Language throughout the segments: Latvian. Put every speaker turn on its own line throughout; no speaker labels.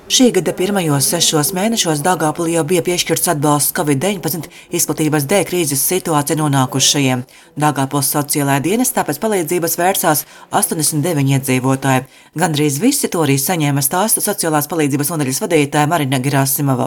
Šī gada pirmajos 6 mēnešos Daugavpilī jau bija piešķirts atbalsts Covid-19 izplatības dēļ krīzes situācijā nonākušajiem. Daugavpils sociālajā dienestā pēc palīdzības vērsās 89 iedzīvotāji. Gandrīz visi to arī saņēma, stāsta sociālās palīdzības nodaļas vadītāja Marina Gerasimova.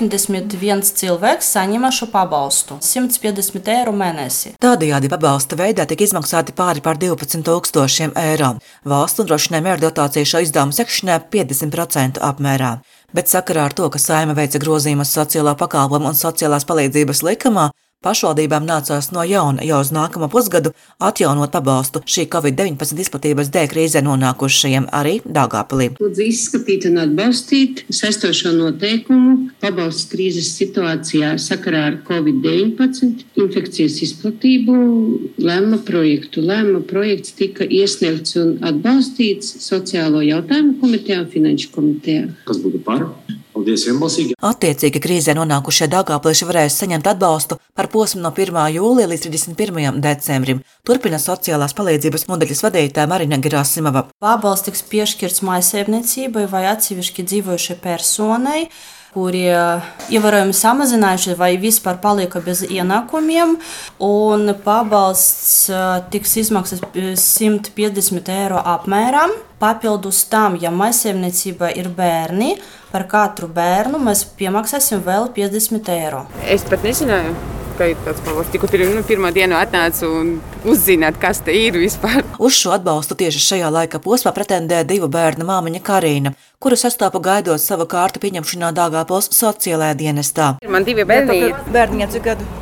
81 cilvēks saņēma šo pabalstu – 150 eiro mēnesi.
Tādējādi pabalsta veidā tika izmaksāti pāri par 12 000 eiro. Valsts nodrošināja mēru dotāciju šo izdevumu sekšanai 50% apmērā. Bet sakarā ar to, ka Saeima veica grozījumus sociālā pakalpojuma un sociālās palīdzības likumā, pašvaldībām nācās no jauna jau uz nākamo pusgadu atjaunot pabalstu šī Covid-19 izplatības dēļ krīzē nonākušajiem arī Daugavpilī.
Lūdzu izskatīt un atbalstīt saistošo noteikumu pabalsts krīzes situācijā sakarā ar Covid-19 infekcijas izplatību lēmuma projektu. Lēmuma projekts tika iesniegts un atbalstīts Sociālo jautājumu komitejā un Finanšu komitejā.
Kas būtu par? Paldies vienbalsīgi.
Attiecīgi krīzē nonākušie daugavpilieši varēs saņemt atbalstu par posmu no 1. jūlija līdz 31. decembrim. Turpina sociālās palīdzības nodaļas vadītāja Marina Gerasimova.
Pabalsts tiks piešķirts mājsaimniecībai vai atsevišķi dzīvojušai personai, kuri ievērojami samazinājuši vai vispār palika bez ienākumiem, un pabalsts tiks izmaksāts 150 eiro apmērā. Papildus tam, ja mājsaimniecībā ir bērni, par katru bērnu mēs piemaksāsim vēl 50 eiro.
Es pat nezināju, ka ir tāds pabalsts. Tikko pirmā dienu atnācu un uzzināt, kas te ir vispār.
Uz šo atbalstu tieši šajā laika posmā pretendē 2 bērnu māmiņa Karina, kuru sastopa gaidot savu kārtu pieņemšanā Daugavpils sociālajā dienestā.
Man 2 bērni.
Bērniņa cik gadu?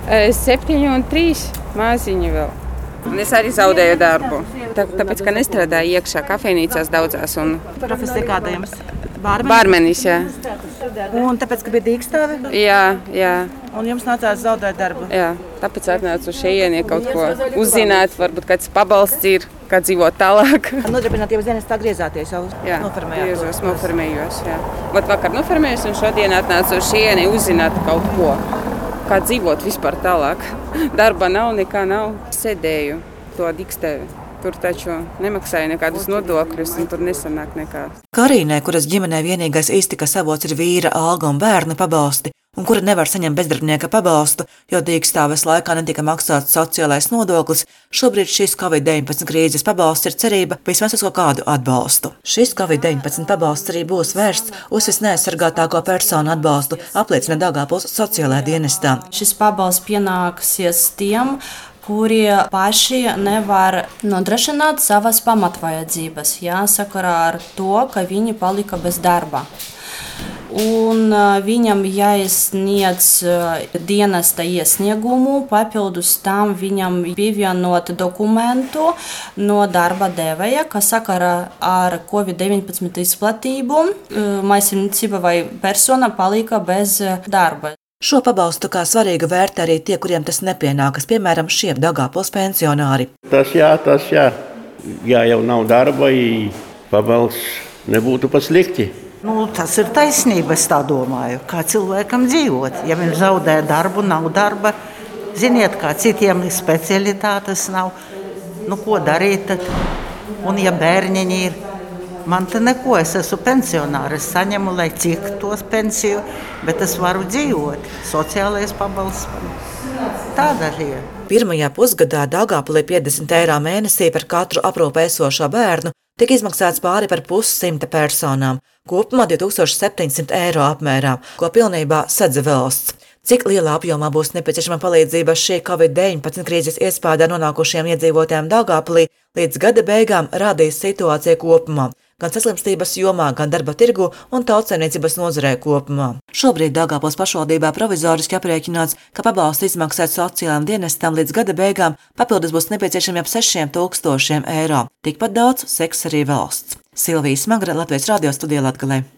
7 un 3 māsiņi vēl. Un es arī zaudēju darbu, tāpēc, ka nestrādāju iekšā kafejnīcās daudzās.
Profesija kāda jums?
Bārmenis, jā.
Un tāpēc, ka bija dīkstāvi?
Jā.
Un jums nācās zaudēt darbu?
Jā, tāpēc atnācu šeit kaut ko uzzināt, varbūt kāds pabalsts ir, kā dzīvot tālāk.
Nodarbinātības dienestā griezāties jau?
Jā, noformējos, jā. Vakar noformējos un šodien atnācu šeit uzzināt kaut ko. Kā dzīvot vispār tālāk. Darba nav, nekā nav. Sēdēju to dikstēvi. Tur taču nemaksāja nekādus nodokļus, un tur nesanāk nekā.
Karīnai, kuras ģimenē vienīgais iztikas avots ir vīra alga un bērna pabalsti, un kura nevar saņemt bezdarbnieka pabalstu, jo dīkstāves laikā netika maksāts sociālais nodoklis, šobrīd šis Covid-19 krīzes pabalsts ir cerība vismaz uz kaut kādu atbalstu. Šis Covid-19 pabalsts arī būs vērsts uz visneaizsargātāko personu atbalstu, apliecina Daugavpils sociālajā dienestā.
Šis pabalsts pienāksies tiem, kuri paši nevar nodrošināt savas pamatvajadzības, sakarā ar to, ka viņi palika bez darba. Un viņam jāiesniedz dienesta iesniegumu, papildus tam viņam pievienot dokumentu no darba devēja, kas sakarā ar Covid-19 izplatību mājsaimniecība vai persona palika bez darba.
Šo pabalstu kā svarīgu vērtē arī tie, kuriem tas nepienākas, piemēram, šie Daugavpils pensionāri.
Tas jā. Ja jau nav darba, pabalsts nebūtu pat slikti.
Tas ir taisnība, es tā domāju, kā cilvēkam dzīvot. Ja viņš zaudē darbu, nav darba, ziniet, kā citiem specialitātes nav, ko darīt tad? Un ja bērniņi ir, man te neko, es esmu pensionāri, es saņemu, lai cik tos pensiju, bet es varu dzīvot. Sociālais pabalsts, tāda ir.
Pirmajā pusgadā Daugavpilī 50 eiro mēnesī par katru aprūpē esošo bērnu tika izmaksāts pāri par 100 personām, kopumā 2700 eiro apmērā, ko pilnībā sadz valsts. Cik lielā apjomā būs nepieciešama palīdzība šī Covid-19 krīzes iespējā nonākušiem iedzīvotājiem Daugavpilī, līdz gada beigām rādīs situācija kopumā, gan saslimstības jomā, gan darba tirgu un tautsaimniecības nozarē kopumā. Šobrīd Daugavpils pašvaldībā provizoriski aprēķināts, ka pabalstu izmaksāt sociālajiem dienestam līdz gada beigām papildus būs nepieciešami ap 6000 eiro. Tikpat daudz seks arī valsts. Silvija Smagra, Latvijas radio studijā Latgalē.